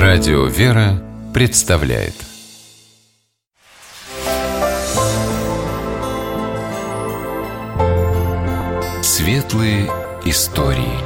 Радио «Вера» представляет Светлые истории.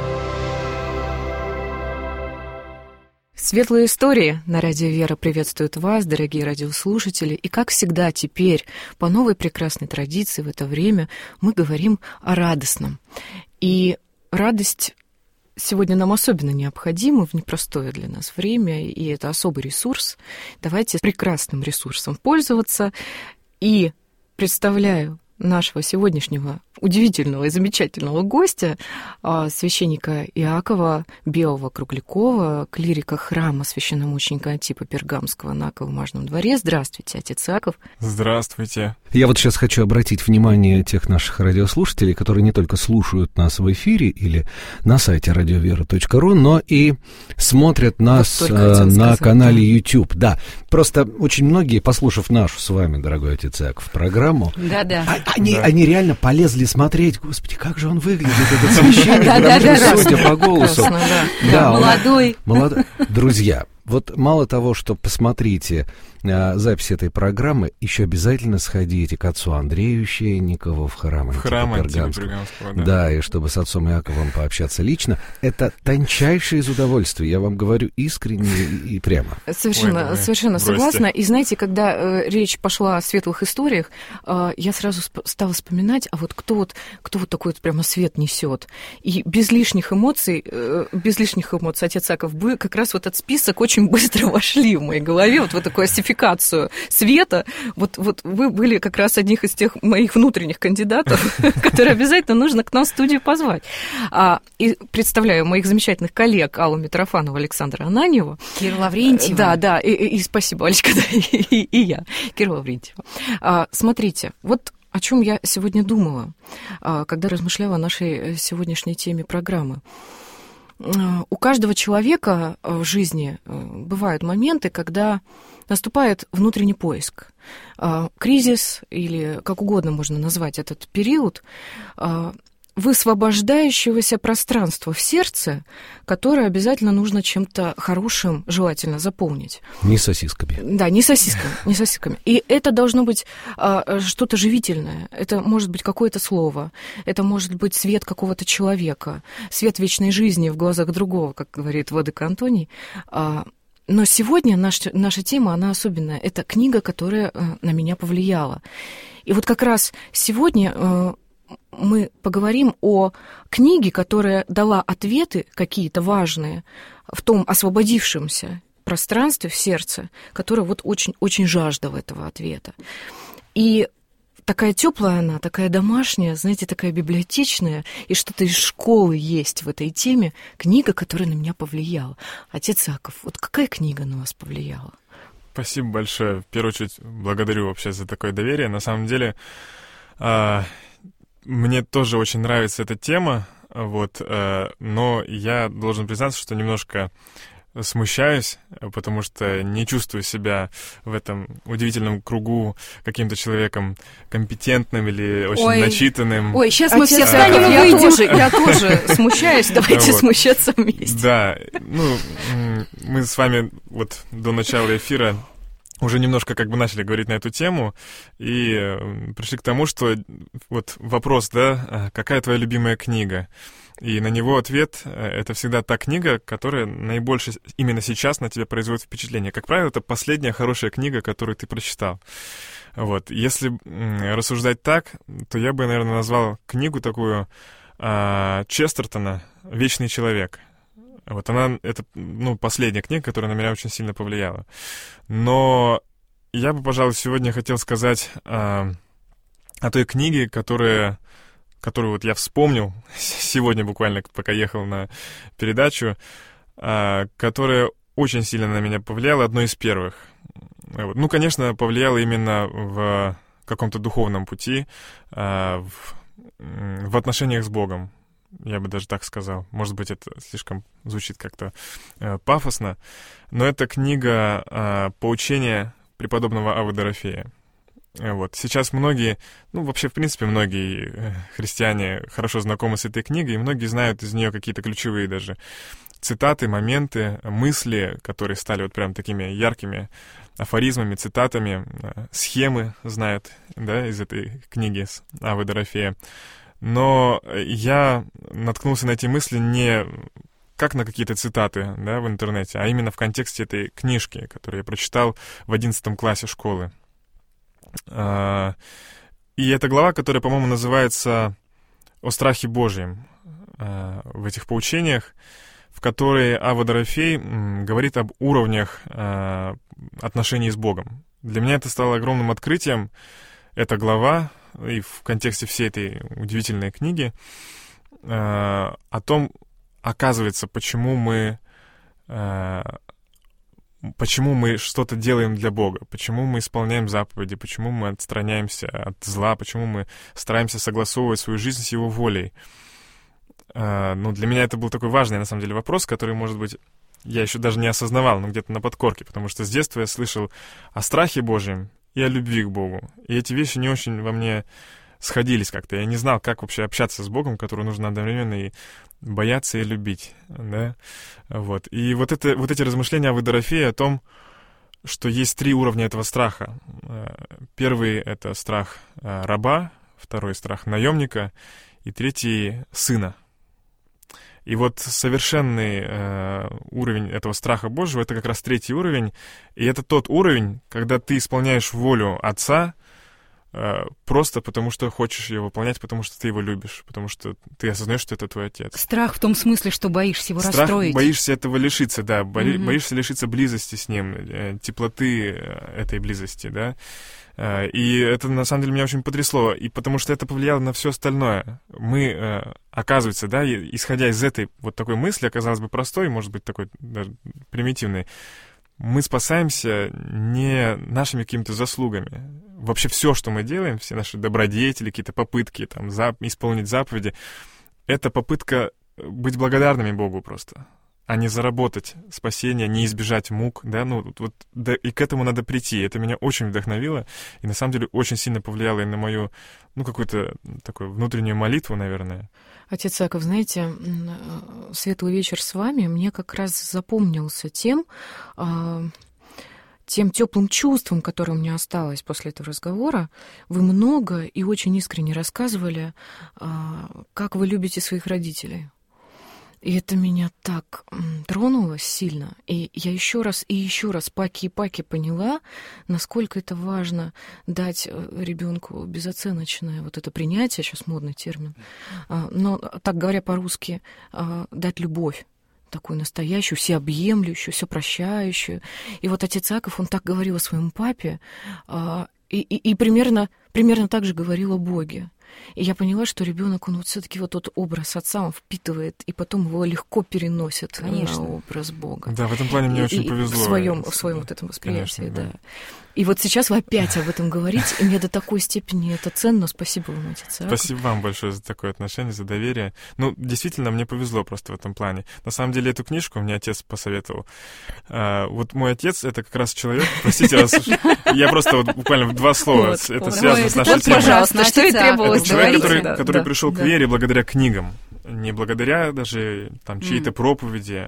Светлые истории на Радио «Вера» приветствуют вас, дорогие радиослушатели. И, как всегда, теперь, по новой прекрасной традиции в это время, мы говорим о радостном. И радость сегодня нам особенно необходима в непростое для нас время, и это особый ресурс. Давайте прекрасным ресурсом пользоваться. И представляю нашего сегодняшнего удивительного и замечательного гостя, священника Иакова Белого-Круглякова, клирика храма священномученика Антипа Пергамского на Колымажном дворе. Здравствуйте, отец Иаков. Здравствуйте. Я вот сейчас хочу обратить внимание тех наших радиослушателей, которые не только слушают нас в эфире или на сайте radiovera.ru, но и смотрят нас на канале YouTube. Да, просто очень многие, послушав нашу с вами, дорогой отец Иаков, программу, они реально полезли смотреть. Господи, как же он выглядит, этот священник, судя по голосу. Молодой. Друзья, вот мало того, что посмотрите запись этой программы, еще обязательно сходите к отцу Андрею Щенникову в храм Антипа Пергамского. Да, и чтобы с отцом Иаковом пообщаться лично. Это тончайшее из удовольствия, я вам говорю искренне и прямо. Совершенно согласна. И знаете, когда речь пошла о светлых историях, я сразу стала вспоминать, а вот кто такой вот прямо свет несет. И без лишних эмоций, отец Иаков, вы как раз в этот список очень быстро вошли в моей голове, вот в такую осификацию света. Вот вы были как раз одних из тех моих внутренних кандидатов, которые обязательно нужно к нам в студию позвать. И представляю моих замечательных коллег Аллу Митрофанову, Александра Ананьева. Кирилла Лаврентьева. Да, и спасибо, Алечка, да, и я, Кирилла Лаврентьева. Смотрите, вот о чем я сегодня думала, когда размышляла о нашей сегодняшней теме программы. У каждого человека в жизни бывают моменты, когда наступает внутренний поиск. Кризис, или как угодно можно назвать этот период, высвобождающегося пространства в сердце, которое обязательно нужно чем-то хорошим, желательно, заполнить. Не сосисками. Да, не сосисками. И это должно быть что-то живительное. Это может быть какое-то слово, это может быть свет какого-то человека, свет вечной жизни в глазах другого, как говорит владыка Антоний. Но сегодня наша тема, она особенная. Это книга, которая на меня повлияла. И вот как раз сегодня мы поговорим о книге, которая дала ответы какие-то важные в том освободившемся пространстве в сердце, которое вот очень жаждало этого ответа. И такая теплая она, такая домашняя, знаете, такая библиотечная, и что-то из школы есть в этой теме, книга, которая на меня повлияла. Отец Иаков, вот какая книга на вас повлияла? Спасибо большое. В первую очередь, благодарю вообще за такое доверие. На самом деле, мне тоже очень нравится эта тема, но я должен признаться, что немножко смущаюсь, потому что не чувствую себя в этом удивительном кругу каким-то человеком компетентным или очень начитанным. Ой, сейчас мы все встанем и выйдем. Я тоже смущаюсь, давайте смущаться вместе. Да, мы с вами вот до начала эфира уже немножко как бы начали говорить на эту тему и пришли к тому, что вот вопрос, да, какая твоя любимая книга? И на него ответ — это всегда та книга, которая наибольше именно сейчас на тебя производит впечатление. Как правило, это последняя хорошая книга, которую ты прочитал. Вот. Если рассуждать так, то я бы, наверное, назвал книгу такую Честертона «Вечный человек». Вот это последняя книга, которая на меня очень сильно повлияла. Но я бы, пожалуй, сегодня хотел сказать о той книге, которую вот я вспомнил сегодня буквально, пока ехал на передачу, которая очень сильно на меня повлияла, одной из первых. Вот. Конечно, повлияла именно в каком-то духовном пути, в отношениях с Богом. Я бы даже так сказал. Может быть, это слишком звучит как-то пафосно. Но это книга «Поучение преподобного Аввы Дорофея». Вот. Сейчас многие, вообще, в принципе, многие христиане хорошо знакомы с этой книгой, и многие знают из нее какие-то ключевые даже цитаты, моменты, мысли, которые стали вот прям такими яркими афоризмами, цитатами, схемы знает, да, из этой книги Авы Дорофея. Но я наткнулся на эти мысли не как на какие-то цитаты, да, в интернете, а именно в контексте этой книжки, которую я прочитал в 11 классе школы. И это глава, которая, по-моему, называется «О страхе Божьем» в этих поучениях, в которой Ава Дорофей говорит об уровнях отношений с Богом. Для меня это стало огромным открытием, эта глава, и в контексте всей этой удивительной книги, о том, оказывается, почему мы что-то делаем для Бога, почему мы исполняем заповеди, почему мы отстраняемся от зла, почему мы стараемся согласовывать свою жизнь с Его волей. Ну, для меня это был такой важный, на самом деле, вопрос, который, может быть, я еще даже не осознавал, но где-то на подкорке, потому что с детства я слышал о страхе Божьем и о любви к Богу. И эти вещи не очень во мне сходились как-то. Я не знал, как вообще общаться с Богом, которого нужно одновременно и бояться, и любить, да? Вот. И вот эти размышления Авы Дорофея о том, что есть 3 уровня этого страха. Первый — это страх раба, второй — страх наемника, и третий — сына. И вот совершенный уровень этого страха Божьего — это как раз 3-й уровень, и это тот уровень, когда ты исполняешь волю Отца просто потому, что хочешь ее выполнять, потому что ты его любишь, потому что ты осознаешь, что это твой Отец. Страх в том смысле, что боишься его расстроить. Боишься этого лишиться, да, боишься лишиться близости с ним, теплоты этой близости, да. И это, на самом деле, меня очень потрясло, и потому что это повлияло на все остальное. Мы, оказывается, да, исходя из этой вот такой мысли, оказалось бы простой, может быть, такой даже примитивной, мы спасаемся не нашими какими-то заслугами. Вообще все, что мы делаем, все наши добродетели, какие-то попытки там, исполнить заповеди, это попытка быть благодарными Богу просто, а не заработать спасение, не избежать мук, да, да, и к этому надо прийти. Это меня очень вдохновило, и на самом деле очень сильно повлияло и на мою, какую-то такую внутреннюю молитву, наверное. Отец Яков, знаете, светлый вечер с вами мне как раз запомнился тем теплым чувством, которое у меня осталось после этого разговора. Вы много и очень искренне рассказывали, как вы любите своих родителей. И это меня так тронуло сильно. И я еще раз паки поняла, насколько это важно дать ребенку безоценочное вот это принятие, сейчас модный термин, но, так говоря по-русски, дать любовь, такую настоящую, всеобъемлющую, всепрощающую. И вот отец Яков, он так говорил о своем папе, и примерно так же говорил о Боге. И я поняла, что ребенок, он вот все-таки вот тот образ отца, он впитывает, и потом его легко переносит на образ Бога. Да, в этом плане мне очень повезло. В своем вот этом восприятии, конечно, да. И вот сейчас вы опять об этом говорите, и мне до такой степени это ценно. Спасибо вам, отец Яков. Спасибо вам большое за такое отношение, за доверие. Действительно, мне повезло просто в этом плане. На самом деле, эту книжку мне отец посоветовал. Вот мой отец — это как раз человек, простите, я просто вот буквально в 2 слова, это связано с нашей темой. Пожалуйста, что и требовалось. Человек, который пришел к вере благодаря книгам, не благодаря даже чьей-то проповеди,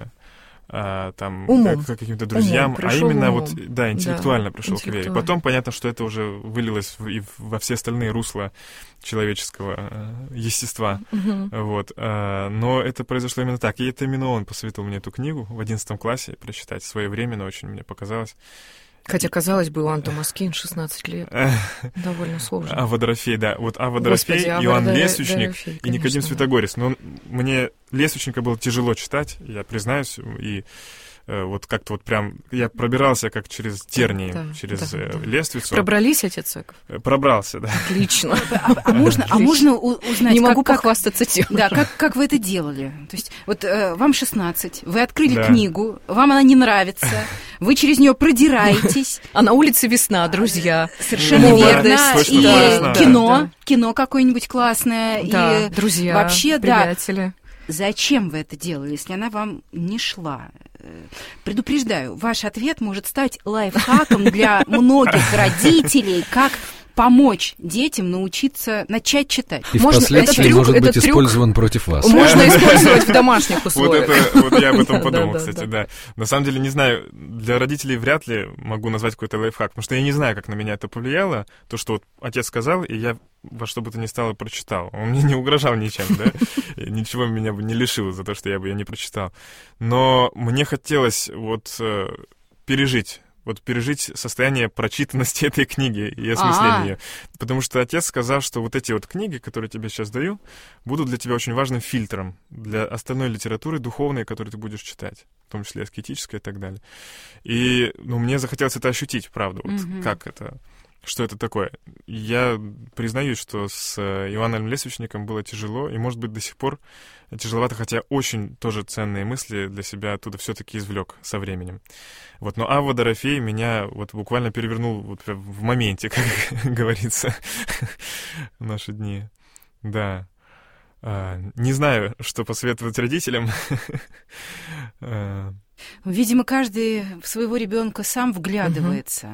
каким-то друзьям, а именно интеллектуально пришел к вере. Потом понятно, что это уже вылилось во все остальные русла человеческого естества. Вот. Но это произошло именно так. И это именно он посоветовал мне эту книгу в 11 классе прочитать. Своевременно очень мне показалось. Хотя, казалось бы, Иоанн Дамаскин, 16 лет. Довольно сложно. Ава Дорофей, да. Вот Ава Дорофей, Иоанн Лесвичник и Никодим Святогорец. Но мне Лесвичника было тяжело читать, я признаюсь, и вот как-то вот прям я пробирался как через тернии, через лествицу. Пробрались, отец Яков? Пробрался, да. Отлично. А можно узнать, не могу похвастаться тем. Да, как вы это делали? То есть вот вам 16, вы открыли книгу, вам она не нравится, вы через нее продираетесь. А на улице весна, друзья. Совершенно верно. И кино какое-нибудь классное. Да, друзья, вообще, приятели. Зачем вы это делали, если она вам не шла? Предупреждаю, ваш ответ может стать лайфхаком для многих родителей, как помочь детям научиться начать читать. И впоследствии может быть использован против вас. Можно использовать в домашних условиях. Вот я об этом подумал, кстати, да. На самом деле, не знаю, для родителей вряд ли могу назвать какой-то лайфхак, потому что я не знаю, как на меня это повлияло, то, что вот отец сказал, и я во что бы то ни стало прочитал. Он мне не угрожал ничем, да, ничего меня бы не лишило за то, что я бы ее не прочитал. Но мне хотелось вот пережить состояние прочитанности этой книги и осмысления ее. Потому что отец сказал, что вот эти вот книги, которые я тебе сейчас даю, будут для тебя очень важным фильтром для остальной литературы духовной, которую ты будешь читать, в том числе аскетической и так далее. И мне захотелось это ощутить, правда, вот как это, что это такое. Я признаюсь, что с Иоанном Лествичником было тяжело, и, может быть, до сих пор тяжеловато, хотя очень тоже ценные мысли для себя оттуда все-таки извлек со временем. Вот, но Авва Дорофей меня вот буквально перевернул вот в моменте, как говорится, в наши дни. Да. Не знаю, что посоветовать родителям. Видимо, каждый в своего ребенка сам вглядывается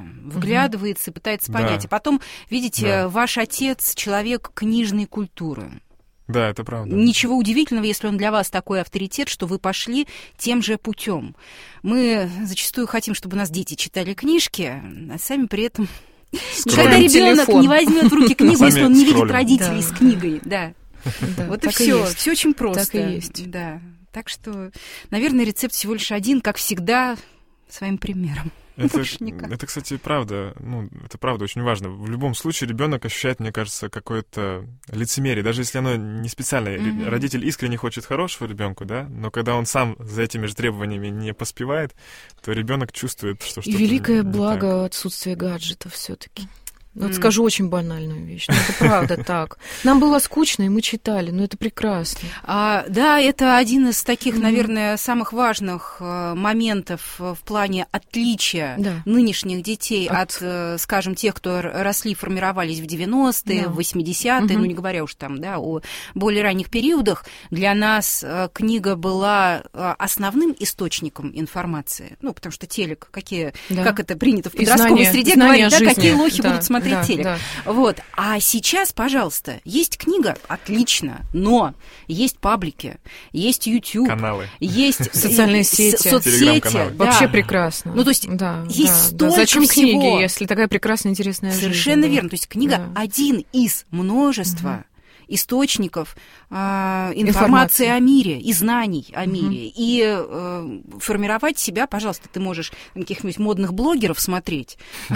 и пытается понять. И потом, видите, ваш отец — человек книжной культуры. Да, это правда. Ничего удивительного, если он для вас такой авторитет, что вы пошли тем же путем. Мы зачастую хотим, чтобы у нас дети читали книжки, а сами при этом... Когда ребенок не возьмет в руки книгу, если он не видит родителей с книгой. Да. Вот и все. Все очень просто. Так и есть. Да. Так что, наверное, рецепт всего лишь один, как всегда, своим примером. Это, кстати, правда. Это правда очень важно. В любом случае ребенок ощущает, мне кажется, какое-то лицемерие, даже если оно не специальное. Родитель искренне хочет хорошего ребенку, да, но когда он сам за этими же требованиями не поспевает, то ребенок чувствует, что что-то. И великое благо отсутствие гаджетов все-таки. Вот скажу очень банальную вещь, но это правда так. Нам было скучно, и мы читали, но это прекрасно. Да, это один из таких, наверное, самых важных моментов в плане отличия нынешних детей от, скажем, тех, кто росли, формировались в 90-е, в 80-е, не говоря уж там, о более ранних периодах. Для нас книга была основным источником информации, потому что телек, как это принято в подростковой среде говорить, какие лохи будут смотреть телек. Да. Вот. А сейчас, пожалуйста, есть книга, отлично, но есть паблики, есть YouTube, каналы, есть социальные сети, соцсети. Вообще прекрасно. То есть есть столько Зачем всего. Книги, если такая прекрасная, интересная жизнь? Совершенно верно. То есть книга один из множества источников информации о мире и знаний о мире. И формировать себя, пожалуйста, ты можешь каких-нибудь модных блогеров смотреть,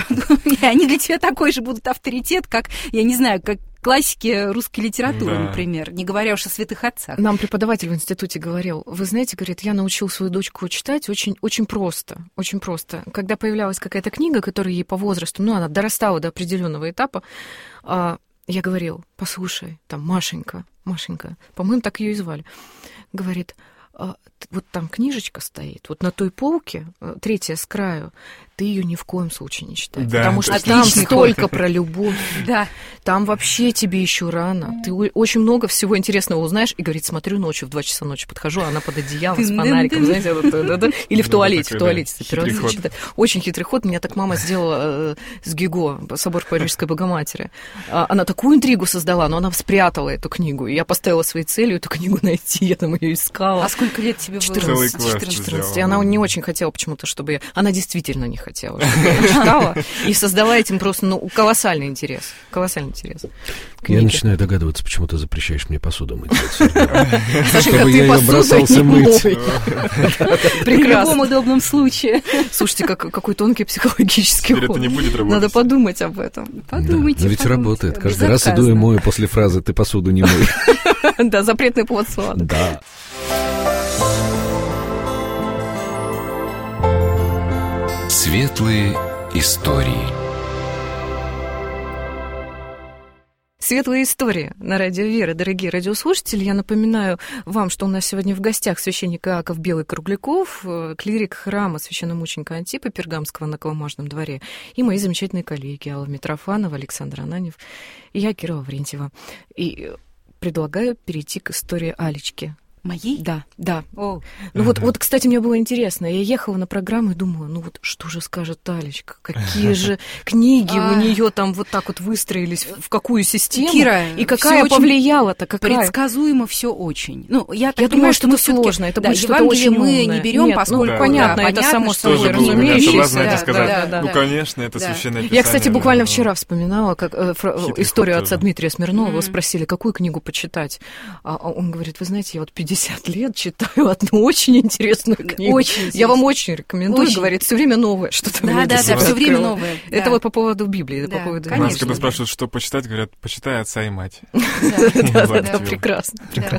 и они для тебя такой же будут авторитет, как, я не знаю, как классики русской литературы, например, не говоря уж о святых отцах. Нам преподаватель в институте говорил, вы знаете, говорит, я научил свою дочку читать очень, очень просто, очень просто. Когда появлялась какая-то книга, которая ей по возрасту, она дорастала до определенного этапа, я говорил, послушай, там Машенька, по-моему, так ее и звали, говорит, вот там книжечка стоит, вот на той полке, третья с краю, ты ее ни в коем случае не читай, потому что там столько про любовь, там вообще тебе еще рано, ты очень много всего интересного узнаешь, и говорит, смотрю ночью, в 2 часа ночи подхожу, она под одеялом с фонариком, знаете, или в туалете читает. Очень хитрый ход, меня так мама сделала с Гюго, собор Парижской Богоматери. Она такую интригу создала, но она спрятала эту книгу, и я поставила своей целью эту книгу найти, я там ее искала. А сколько лет тебе было? 14. И она не очень хотела почему-то, чтобы я... Она действительно не хотела, чтобы я читала, и создала этим просто колоссальный интерес. Колоссальный интерес. Я начинаю догадываться, почему ты запрещаешь мне посуду мыть. Чтобы я ее бросался мыть. При любом удобном случае. Слушайте, какой тонкий психологический ход. Это не будет работать. Надо подумать об этом. Подумайте. Но ведь работает. Каждый раз иду и мою после фразы «ты посуду не мой». Да, запретный плод сладок. Да. Светлые истории. Светлая история на радио Вера. Дорогие радиослушатели, я напоминаю вам, что у нас сегодня в гостях священник Иаков Белый-Кругляков, клирик храма священномученика Антипа Пергамского на Коломожном дворе, и мои замечательные коллеги Алла Митрофанова, Александр Ананьев и я, Кира Лаврентьева. И предлагаю перейти к истории Алечки. Моей? Да, да. О. Ну вот, кстати, мне было интересно. Я ехала на программу и думала, ну вот что же скажет Алечка? Какие же книги у нее там вот так вот выстроились, в какую систему? Кира, и какая повлияла-то? Предсказуемо все очень. Ну, я думаю, понимаю, что это сложно. Это будет что-то очень мы не берем, поскольку понятно, это само собой разумеющееся. сказать, ну, конечно, это священное писание. Я, кстати, буквально вчера вспоминала, как историю отца Дмитрия Смирнова. Его спросили, какую книгу почитать. А он говорит, вы знаете, я вот 50 лет читаю одну очень интересную книгу. Я вам очень рекомендую, говорит, все время новое что-то. Да, все время новое. Это вот по поводу Библии, по поводу... Нас, когда спрашивают, что почитать, говорят, почитай «Отца и мать». Да, прекрасно.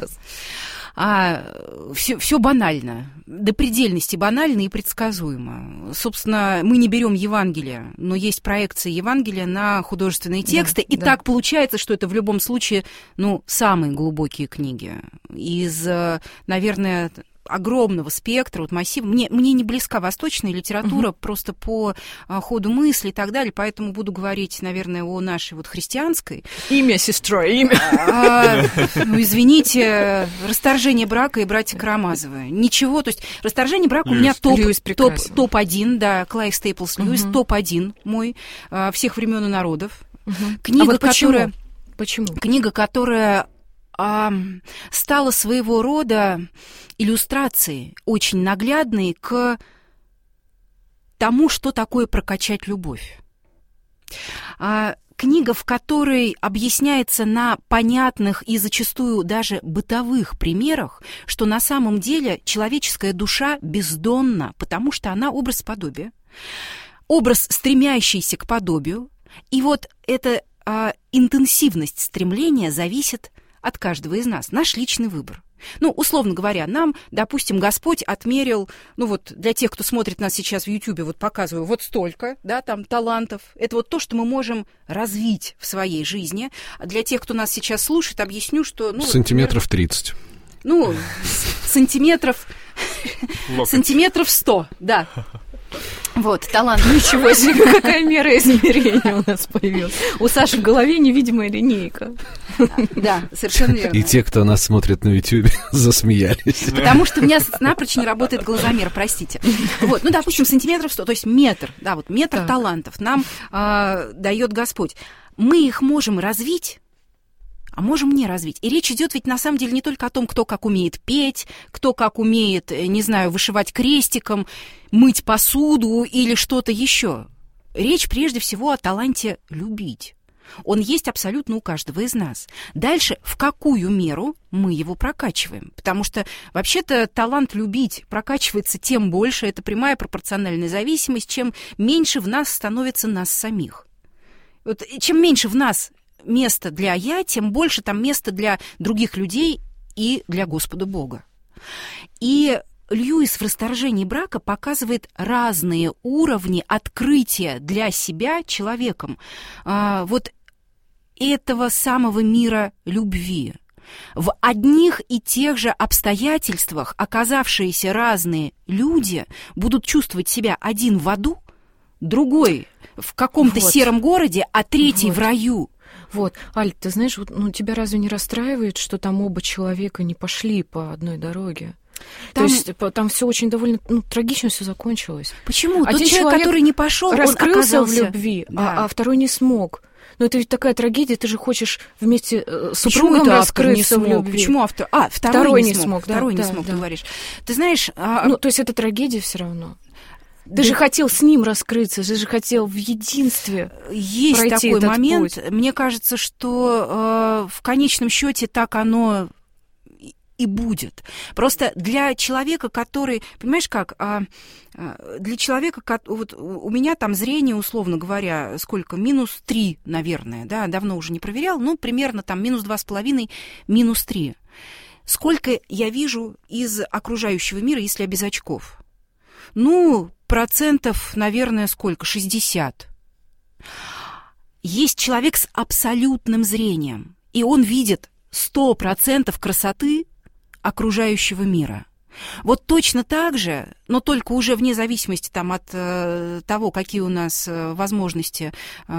Все банально, до предельности банально и предсказуемо. Собственно, мы не берем Евангелие, но есть проекции Евангелия на художественные тексты, и так получается, что это в любом случае, самые глубокие книги из, наверное, огромного спектра, вот массива. Мне не близка восточная литература просто по ходу мысли и так далее, поэтому буду говорить, наверное, о нашей вот христианской. Имя, сестра, имя. Извините, «Расторжение брака» и «Братья Карамазовы». Ничего, то есть «Расторжение брака» у меня топ-1, да, Клайв Стейплс Льюис, топ-1 мой всех времен и народов. Книга, которая... Почему? Книга, которая стала своего рода иллюстрацией, очень наглядной к тому, что такое прокачать любовь. Книга, в которой объясняется на понятных и зачастую даже бытовых примерах, что на самом деле человеческая душа бездонна, потому что она образ подобия, образ, стремящийся к подобию, и вот эта интенсивность стремления зависит от каждого из нас, наш личный выбор. Условно говоря, нам, допустим, Господь отмерил, для тех, кто смотрит нас сейчас в Ютьюбе, показываю, вот столько, да, там, талантов. Это вот то, что мы можем развить в своей жизни. А для тех, кто нас сейчас слушает, объясню, что... Сантиметров 30. Сантиметров 100, да. Вот, талант. Ничего себе, какая мера измерения у нас появилась. У Саши в голове невидимая линейка. Да, совершенно верно. И те, кто нас смотрит на Ютьюбе, засмеялись. Потому что у меня напрочь не работает глазомер, простите. Вот, допустим, сантиметров 100, то есть метр, да, вот метр талантов нам дает Господь. Мы их можем развить, а можем не развить. И речь идет ведь на самом деле не только о том, кто как умеет петь, кто как умеет, не знаю, вышивать крестиком, мыть посуду или что-то еще. Речь прежде всего о таланте любить. Он есть абсолютно у каждого из нас. Дальше, в какую меру мы его прокачиваем? Потому что, вообще-то, талант любить прокачивается тем больше, это прямая пропорциональная зависимость, чем меньше в нас становится нас самих. Вот, чем меньше в нас место для «я», тем больше там места для других людей и для Господа Бога. И Льюис в «Расторжении брака» показывает разные уровни открытия для себя человеком вот этого самого мира любви. В одних и тех же обстоятельствах оказавшиеся разные люди будут чувствовать себя один в аду, другой в каком-то сером городе, а третий в раю. Вот, Аль, ты знаешь, тебя разве не расстраивает, что там оба человека не пошли по одной дороге? То есть там все очень довольно трагично все закончилось. Почему? Тот человек, который не пошел, раскрылся он оказался в любви, а второй не смог. Это ведь такая трагедия, ты же хочешь вместе с супругом раскрыться в любви. Почему автор? Второй не смог, второй не смог, ты говоришь. Ты знаешь... то есть это трагедия все равно. Ты же хотел с ним раскрыться, ты же хотел в единстве есть пройти такой этот момент. путь. Мне кажется, что в конечном счете так оно и будет. Просто для человека, который, понимаешь как, для человека, вот у меня там зрение, условно говоря, сколько? -3, наверное, да, давно уже не проверял, примерно там -2,5, -3. Сколько я вижу из окружающего мира, если я без очков? Процентов, наверное, сколько? 60. Есть человек с абсолютным зрением, и он видит 100% красоты окружающего мира. Вот точно так же, но только уже вне зависимости от того, какие у нас возможности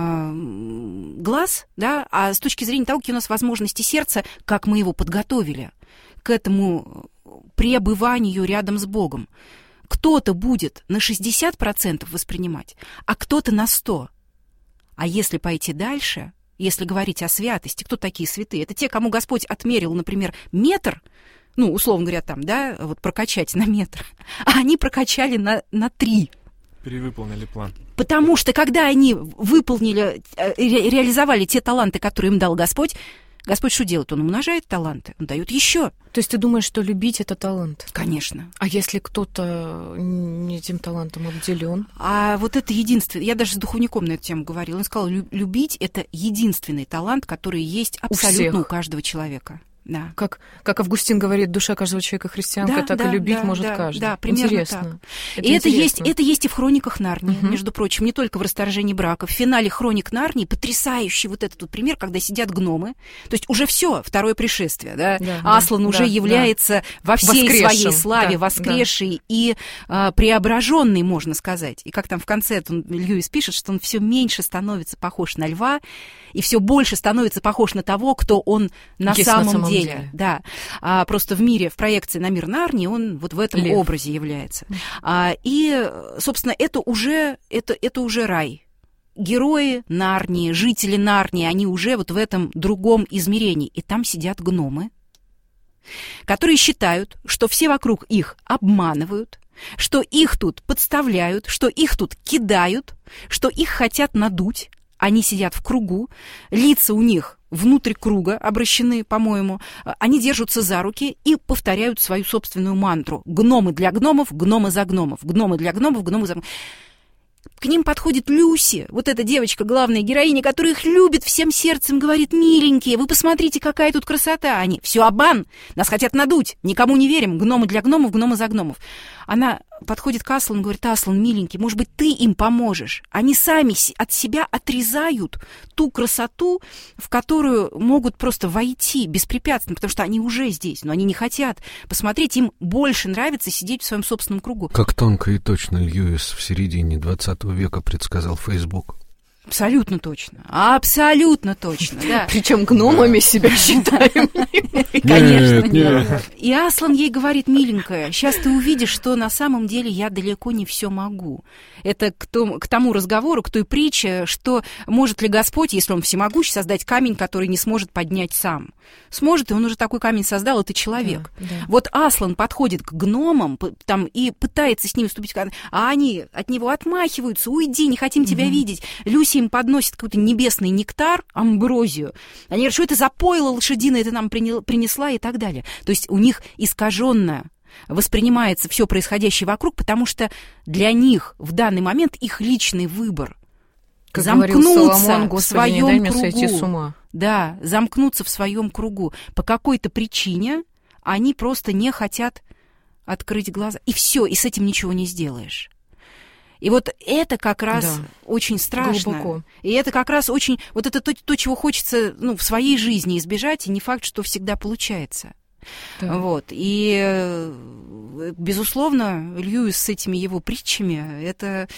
глаз, а с точки зрения того, какие у нас возможности сердца, как мы его подготовили к этому пребыванию рядом с Богом. Кто-то будет на 60% воспринимать, а кто-то на 100%. А если пойти дальше, если говорить о святости, кто такие святые? Это те, кому Господь отмерил, например, метр, ну, условно говоря, там, да, вот прокачать на метр, а они прокачали на 3. Перевыполнили план. Потому что, когда они выполнили, реализовали те таланты, которые им дал Господь, Господь что делает? Он умножает таланты, он дает еще. То есть ты думаешь, что любить — это талант? Конечно. А если кто-то не этим талантом обделен? А вот это единственное. Я даже с духовником на эту тему говорила. Он сказал, любить — это единственный талант, который есть абсолютно у каждого человека. Да. Как Августин говорит, душа каждого человека христианка, так и любить может каждый. Да, примерно интересно. Так. И это есть и в «Хрониках Нарнии», между прочим, не только в «Расторжении брака». В финале «Хроник Нарнии» потрясающий вот этот вот пример, когда сидят гномы. То есть уже все, второе пришествие. Да? Аслан уже является во всей своей славе, воскресший и преображенный, можно сказать. И как там в конце Льюис пишет, что он все меньше становится похож на льва, и все больше становится похож на того, кто он на самом деле. Да. Просто в мире, в проекции на мир Нарнии он вот в этом образе является. И, собственно, это уже рай. Герои Нарнии, жители Нарнии, они уже вот в этом другом измерении. И там сидят гномы, которые считают, что все вокруг их обманывают, что их тут подставляют, что их тут кидают, что их хотят надуть. Они сидят в кругу, лица у них внутрь круга обращены, по-моему, они держатся за руки и повторяют свою собственную мантру. Гномы для гномов, гномы за гномов, гномы для гномов, гномы за гномов. К ним подходит Люси, вот эта девочка, главная героиня, которая их любит всем сердцем, говорит: миленькие, вы посмотрите, какая тут красота. Они: все обман, нас хотят надуть, никому не верим, гномы для гномов, гномы за гномов. Она подходит к Аслану и говорит: Аслан, миленький, может быть, ты им поможешь. Они сами от себя отрезают ту красоту, в которую могут просто войти беспрепятственно, потому что они уже здесь, но они не хотят посмотреть, им больше нравится сидеть в своем собственном кругу. Как тонко и точно Льюис в середине 20 века предсказал Facebook. Абсолютно точно. Абсолютно точно, да. Причем гномами себя считаем. Конечно, нет. И Аслан ей говорит: миленькая, сейчас ты увидишь, что на самом деле я далеко не все могу. Это к тому разговору, к той притче, что может ли Господь, если Он всемогущ, создать камень, который не сможет поднять сам. Сможет, и Он уже такой камень создал, это человек. Да. Вот Аслан подходит к гномам там, и пытается с ними вступить в контакт, а они от него отмахиваются: уйди, не хотим тебя видеть. Люси им подносит какой-то небесный нектар, амброзию. Они говорят: что это за пойло лошадиное ты нам принесла, и так далее. То есть у них искаженно воспринимается все происходящее вокруг, потому что для них в данный момент их личный выбор как замкнуться Соломон, в своем кругу. Сойти с ума. Да, замкнуться в своем кругу. По какой-то причине они просто не хотят открыть глаза. И все, и с этим ничего не сделаешь. И вот это как раз очень страшно. Глубоко. И это как раз очень... Вот это то, чего хочется в своей жизни избежать, и не факт, что всегда получается. Да. Вот. И, безусловно, Льюис с этими его притчами — это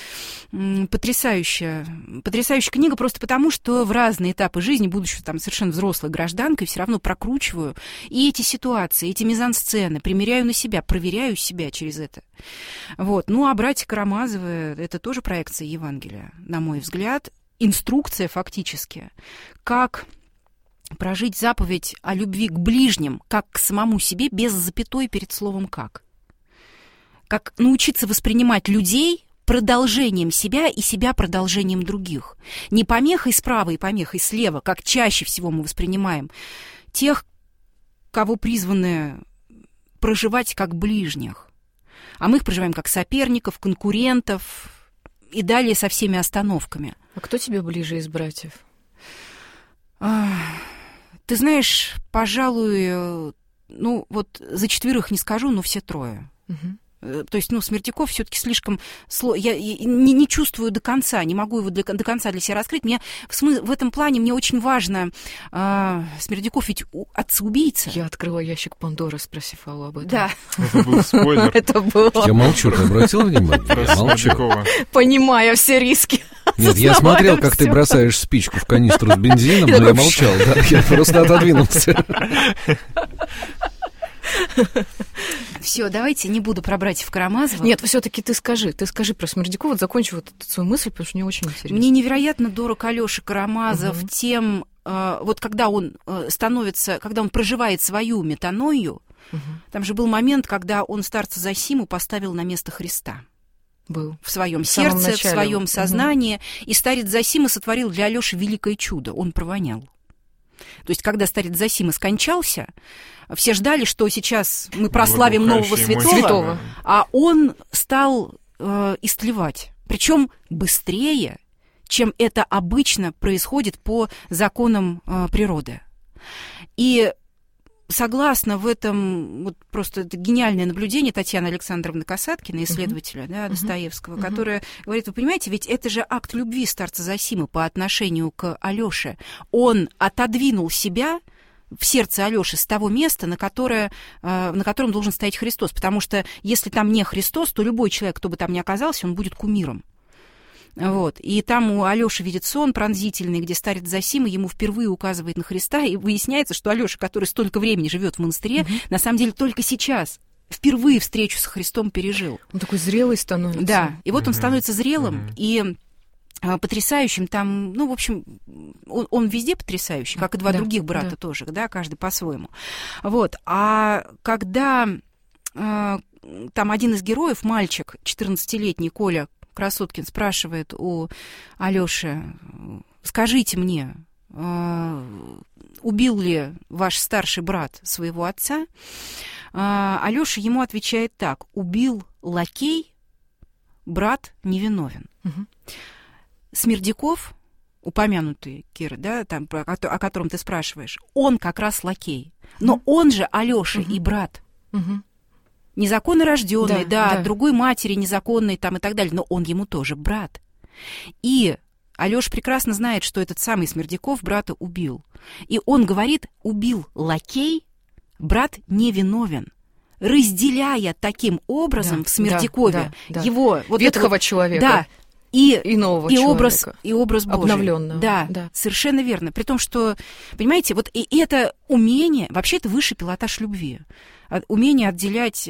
потрясающая книга, просто потому, что в разные этапы жизни, будучи там совершенно взрослой гражданкой, все равно прокручиваю и эти ситуации, эти мизансцены, примеряю на себя, проверяю себя через это. Вот. Ну, а «Братья Карамазовы» — это тоже проекция Евангелия, на мой взгляд, инструкция фактически, как прожить заповедь о любви к ближним, как к самому себе, без запятой перед словом «как». Как научиться воспринимать людей продолжением себя и себя продолжением других. Не помехой справа и помехой слева, как чаще всего мы воспринимаем тех, кого призваны проживать как ближних. А мы их проживаем как соперников, конкурентов и далее со всеми остановками. А кто тебе ближе из братьев? Ты знаешь, пожалуй, вот за 4 не скажу, но все 3. То есть, Смердяков все-таки слишком... Я не чувствую до конца, не могу его до конца для себя раскрыть. В этом плане мне очень важно... Смердяков ведь отца-убийца. Я открыла ящик Пандоры, спросив Аллу об этом. Да. Это был спойлер. Это было. Я молчу, ты обратил внимание? Я молчу. Понимая все риски. Нет, я смотрел, как ты бросаешь спичку в канистру с бензином, но я молчал, да. Я просто отодвинулся. Все, давайте не буду про братьев Карамазовых. Нет, все-таки ты скажи про Смердякова, вот закончу вот эту свою мысль, потому что мне очень интересно. Мне невероятно дорог Алёша Карамазов тем, вот когда он проживает свою метаною, там же был момент, когда он старца Зосиму поставил на место Христа. Был. В своем сердце, в своем сознании. И старец Зосима сотворил для Алёши великое чудо. Он провонял. То есть, когда старец Зосима скончался, все ждали, что сейчас мы прославим нового святого, а он стал истлевать. Причем быстрее, чем это обычно происходит по законам природы. И согласно в этом, вот просто это гениальное наблюдение Татьяны Александровны Касаткиной, исследователя Достоевского, которая говорит, вы понимаете, ведь это же акт любви старца Зосимы по отношению к Алёше. Он отодвинул себя в сердце Алёши с того места, на котором должен стоять Христос. Потому что если там не Христос, то любой человек, кто бы там ни оказался, он будет кумиром. Вот. И там у Алёши видит сон пронзительный, где старец Зосима ему впервые указывает на Христа, и выясняется, что Алёша, который столько времени живет в монастыре, на самом деле только сейчас впервые встречу со Христом пережил. Он такой зрелый становится. Да, и вот он становится зрелым и потрясающим. Там, в общем, он везде потрясающий, как и два других брата тоже, да, каждый по-своему. Вот. А когда там один из героев, мальчик, 14-летний Коля Красоткин, спрашивает у Алёши, скажите мне, убил ли ваш старший брат своего отца? Алёша ему отвечает так: убил лакей, брат невиновен. Смердяков, упомянутый, Кира, да, там, о котором ты спрашиваешь, он как раз лакей. Но он же Алёша и брат. Незаконно рожденный, от другой матери незаконной там и так далее, но он ему тоже брат. И Алёша прекрасно знает, что этот самый Смердяков брата убил. И он говорит, убил лакей, брат невиновен, разделяя таким образом в Смердякове его... Вот ветхого человека. И нового человека. И образ Божий. Обновленного. Да, совершенно верно. При том, что, понимаете, вот и это умение, вообще это высший пилотаж любви. Умение отделять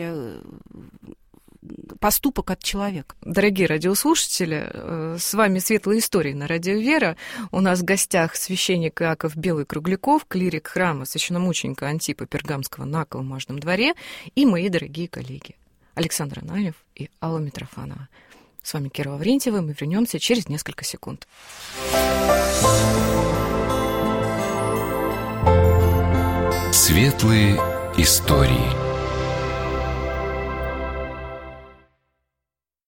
поступок от человека. Дорогие радиослушатели, с вами «Светлые истории» на радио «Вера». У нас в гостях священник Иаков Белый-Кругляков, клирик храма священномученика Антипа Пергамского на Калмажном дворе, и мои дорогие коллеги Александр Ананьев и Алла Митрофанова. С вами Кира Лаврентьева, мы вернемся через несколько секунд. Светлые истории.